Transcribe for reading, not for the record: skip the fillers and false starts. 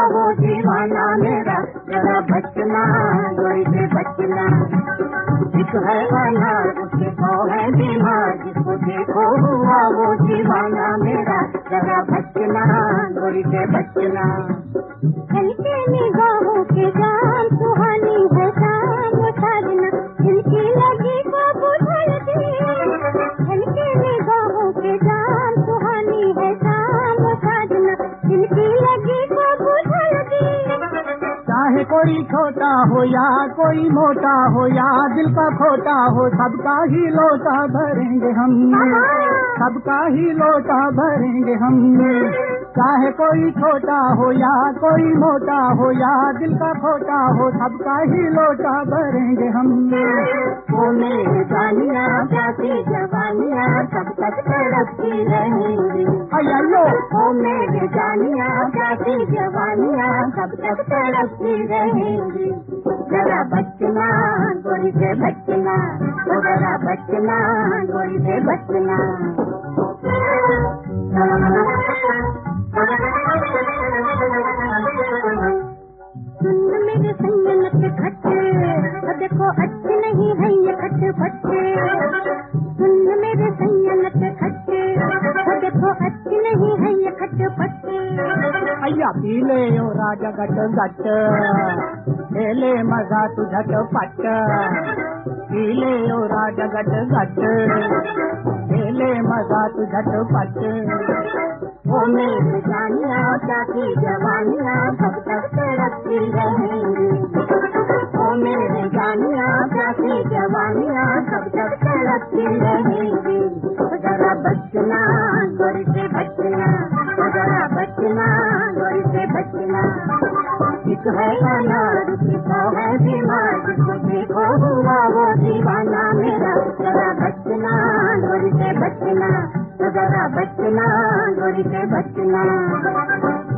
वो दीवाना मेरा, जरा बचना गोरी से बचना। एक है अनार उसके सौ है बीमार, जिसको देखो हुआ वो दीवाना मेरा, जरा बचना गोरी से बचना। हल्के निगाहों के जान सुहानी है शाम साजना, जिनकी लगी को बुझल दी। हल्के निगाहों के जान सुहानी है शाम साजना, जिनकी लगी को बुझल दी। चाहे कोई छोटा हो या कोई मोटा हो या दिल का खोटा हो, सबका ही लोटा भरेंगे हम, सबका ही लोटा भरेंगे हम। चाहे कोई छोटा हो या कोई मोटा हो या दिल का खोटा हो, सबका ही लोटा भरेंगे हम। वो मेरी जानिया प्यासी जवानियाँ सब तक तड़पती रहेंगी। अयो वो मेरी जानिया प्यासी जवानियाँ सब तक तड़पती रहेंगी। जरा बचना गोरी से बचना, जरा बचना गोरी से बचना। सुन मेरे संगत खट्टे, देखो अच्छे नहीं है ये खट्टे पट्टे। सुन मेरे संगत खट्टे, देखो अच्छे नहीं है ये खट्टे पट्टे। अय्या पीले ओ राजा गट गट, खेले मजा तू झटपट। पीले ओ राजा गट गट, खेले मजा तू झटपट। वो मेरी जानिया प्यासी जवानियाँ सब तक तड़पती रहेंगी। वो मेरी जानिया प्यासी जवानियाँ सब तक तड़पती रहेंगी। जरा बचना गोरी से बचना, जरा बचना गोरी से बचना। एक है अनार उसकी सौ है बीमार, जिसको देखो हुआ वो दीवाना मेरा, जरा बचना गोरी से बचना, जरा बचना गोरी से बचना।